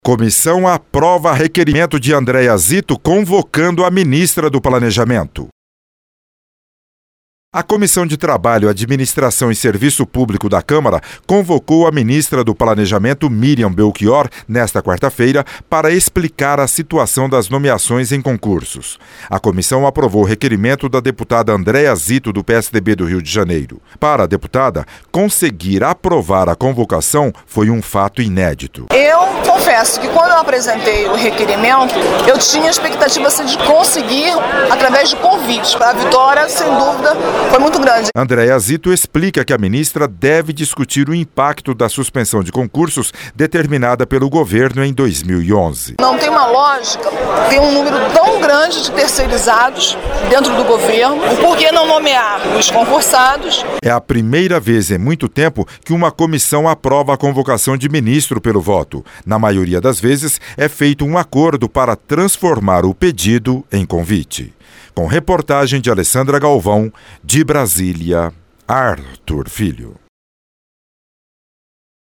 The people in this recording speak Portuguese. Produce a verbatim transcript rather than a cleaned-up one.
Comissão aprova requerimento de Andréa Zito convocando a ministra do Planejamento. A Comissão de Trabalho, Administração e Serviço Público da Câmara convocou a ministra do Planejamento, Miriam Belchior, nesta quarta-feira, para explicar a situação das nomeações em concursos. A comissão aprovou o requerimento da deputada Andréa Zito, do P S D B do Rio de Janeiro. Para a deputada, conseguir aprovar a convocação foi um fato inédito. Eu confesso que quando eu apresentei o requerimento, eu tinha a expectativa assim, de conseguir, através de convites, para a vitória, sem dúvida, foi muito grande. Andréa Zito explica que a ministra deve discutir o impacto da suspensão de concursos determinada pelo governo em dois mil e onze. Não tem uma lógica, tem um número tão grande de terceirizados dentro do governo, por que não nomear os concursados? É a primeira vez em muito tempo que uma comissão aprova a convocação de ministro pelo voto. Na maioria das vezes, é feito um acordo para transformar o pedido em convite. Com reportagem de Alessandra Galvão, de Brasília, Arthur Filho.